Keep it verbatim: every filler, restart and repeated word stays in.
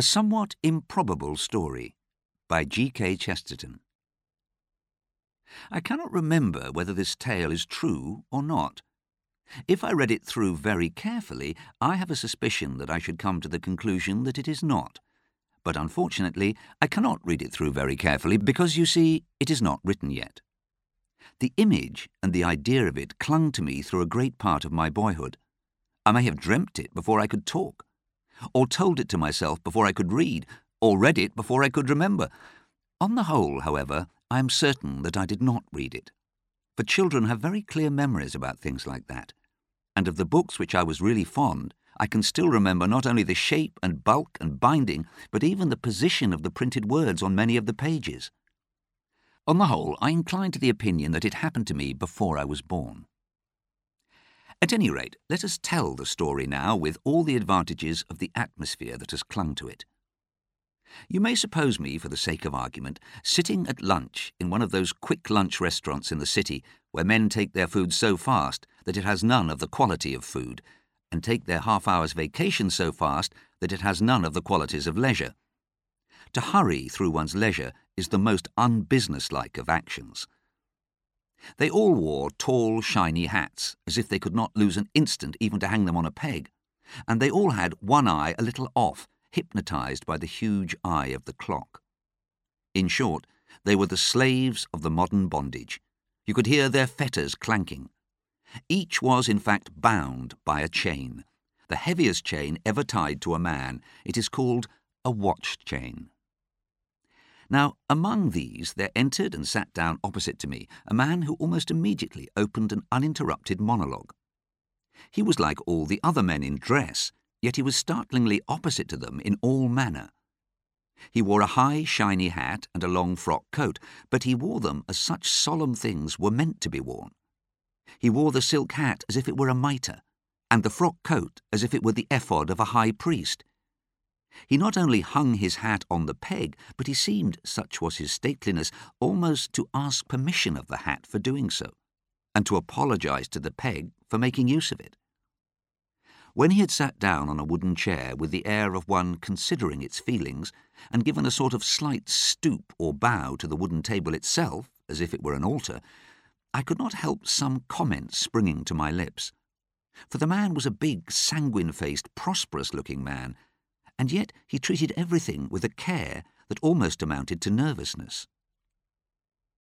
A Somewhat Improbable Story by G K Chesterton. I cannot remember whether this tale is true or not. If I read it through very carefully, I have a suspicion that I should come to the conclusion that it is not. But unfortunately, I cannot read it through very carefully because, you see, it is not written yet. The image and the idea of it clung to me through a great part of my boyhood. I may have dreamt it before I could talk, or told it to myself before I could read, or read it before I could remember. On the whole, however, I am certain that I did not read it, for children have very clear memories about things like that, and of the books which I was really fond, I can still remember not only the shape and bulk and binding, but even the position of the printed words on many of the pages. On the whole, I incline to the opinion that it happened to me before I was born. At any rate, let us tell the story now with all the advantages of the atmosphere that has clung to it. You may suppose me, for the sake of argument, sitting at lunch in one of those quick lunch restaurants in the city where men take their food so fast that it has none of the quality of food, and take their half-hour's vacation so fast that it has none of the qualities of leisure. To hurry through one's leisure is the most unbusinesslike of actions. They all wore tall, shiny hats, as if they could not lose an instant even to hang them on a peg, and they all had one eye a little off, hypnotized by the huge eye of the clock. In short, they were the slaves of the modern bondage. You could hear their fetters clanking. Each was, in fact, bound by a chain, the heaviest chain ever tied to a man. It is called a watch chain. Now, among these there entered and sat down opposite to me a man who almost immediately opened an uninterrupted monologue. He was like all the other men in dress, yet he was startlingly opposite to them in all manner. He wore a high, shiny hat and a long frock coat, but he wore them as such solemn things were meant to be worn. He wore the silk hat as if it were a mitre, and the frock coat as if it were the ephod of a high priest. He not only hung his hat on the peg, but he seemed, such was his stateliness, almost to ask permission of the hat for doing so, and to apologize to the peg for making use of it. When he had sat down on a wooden chair with the air of one considering its feelings, and given a sort of slight stoop or bow to the wooden table itself, as if it were an altar, I could not help some comment springing to my lips. For the man was a big, sanguine-faced, prosperous-looking man, and yet he treated everything with a care that almost amounted to nervousness.